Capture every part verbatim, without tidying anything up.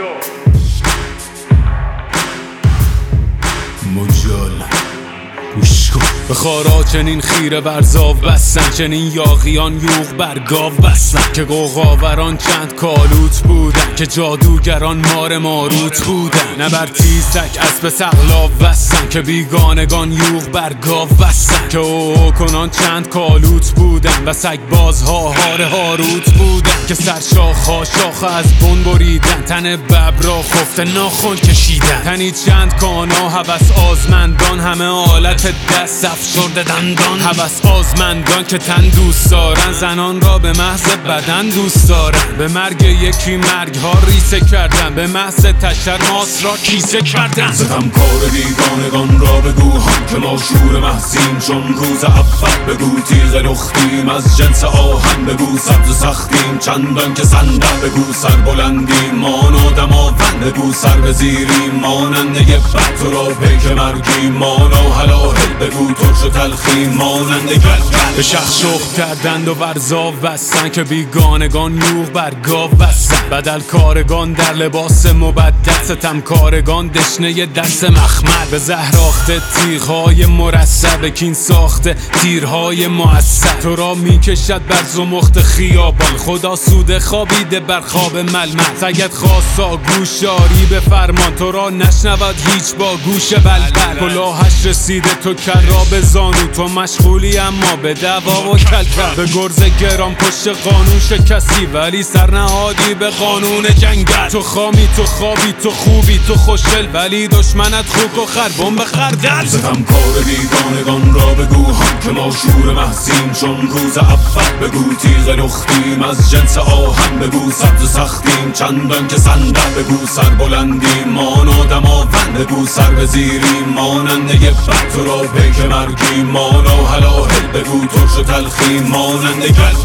مجال گوش کن. به خارا چنین خیره ورزاو بستن، چنین یاغیان یوغ بر گاو بستن، که قوقاوران چند کالوت بودن، که جادوگران مار ماروت بودن. نه بر تیزک اسب سقلاو بستن، که بیگانگان یوغ بر گاو بستن، که او کنان چند کالوت بودن و سگ بازها هار هاروت بودن، که سر شاخها شاخه از بن بریدن، تن ببرا خفته ناخن کشیدن. تنی چند کانا هوس آزمندان، همه آلت دست افشرده دندان. هوس آزمندان که تن دوست دارن، زنان را به محض بدن دوست دارن. به مرگ یکی مرگ ها ریسه کردن، به محض تشر ماس را کیسه کردن. ستمکار بیگانگان را بگو هم که ما شور محزیم چون روز اول. بگو تیغ لختیم از جنس آهن، بگو سبز سختیم چندان که صندل. بگو سر بلندیم مان و دماوند، بگو سر به زیریم ماننده بد. تو را پیک مرگیم مانا هلاهل، بگو ترش و تلخیم ماننده گل. به شخ شخ کردند و ورزاو بستن، که بیگانگان یوغ بر گاو بستن. بدل کارگان در لباس مبدل، ستمکارگان دشنه دست مخمل. به زهراخته تیغهای مرصع، کین ساخته تیرهای معصب. تو را میکشد بر زمخت خیابان، خدا سوده خوابیده بر خواب ململ. سگت خواستا گوشاری به فرمان، تو را نشنود هیچ با گوش بلبل. کلاهش رسیده تو کرا به زانو، تو مشغولی اما به دوا و کلکل. به گرز گران پشت قانون شکستی، ولی سرنهادی به قانون جنگل. تو خامی تو خوابی تو خوبی تو خوشل، ولی دشمنت خوک و خربون به خردل. ستمکار بیگانگان را بگو هم که ما شور محزیم چون روز اول. بگو تیغ لختیم از جنس آهن، بگو سبز سختیم چندان که صندل. بگو سر بلندیم مان و دماوند، بگو سر به زیریم ماننده بد. تو را پیک مرگیم مانا هلاهل، بگو ترش و تلخیم ماننده گل.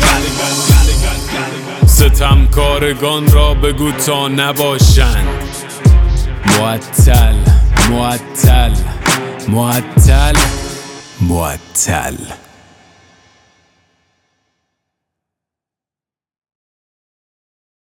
ستمکارگان را بگو تا نباشند معطل معطل معطل معطل.